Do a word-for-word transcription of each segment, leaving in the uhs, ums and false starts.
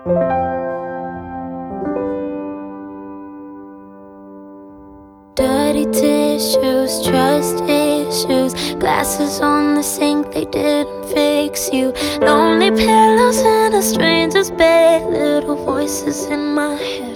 Dirty tissues, trust issues, glasses on the sink, they didn't fix you. Lonely pillows in a stranger's bed, little voices in my head.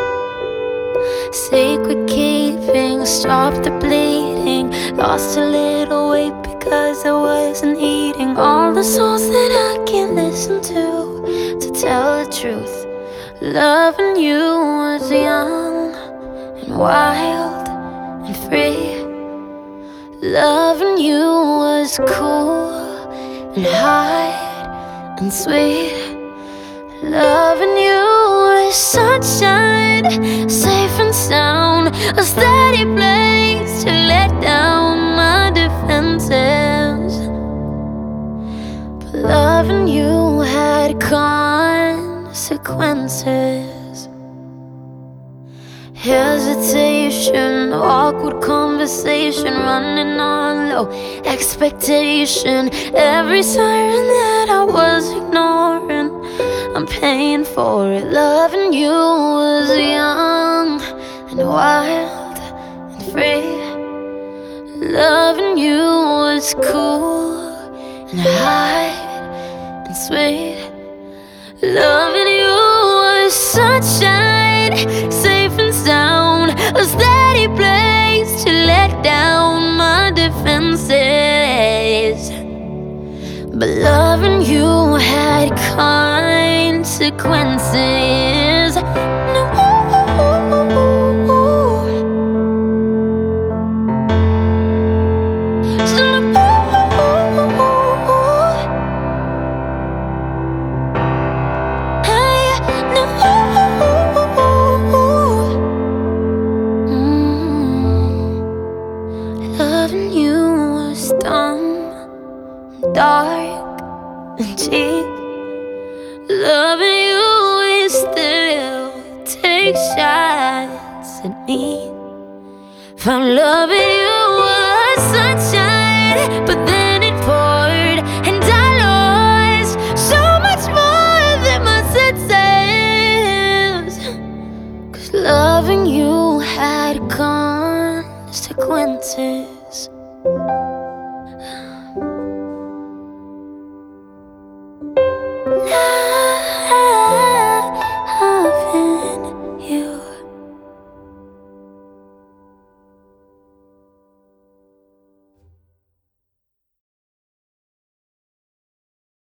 Sacred keeping, stop the bleeding. Lost a little weight because I wasn't eating. All the songs that I can't listen to, to tell the truth. Loving you was young and wild and free. Loving you was cool and hard and sweet. Loving you was sunshine, safe and sound, a steady place to let down my defenses. But loving you had consequences. Hesitation, awkward conversation, running on low expectation. Every siren that I was ignoring, I'm paying for it. Loving you was young and wild and free. Loving you was cool and high and sweet. Loving you was sunshine, safe and sound, a steady place to let down my defenses. But loving you had consequences. Loving you was dumb, dark and cheap. Loving you is still take shots at me. If I'm loving you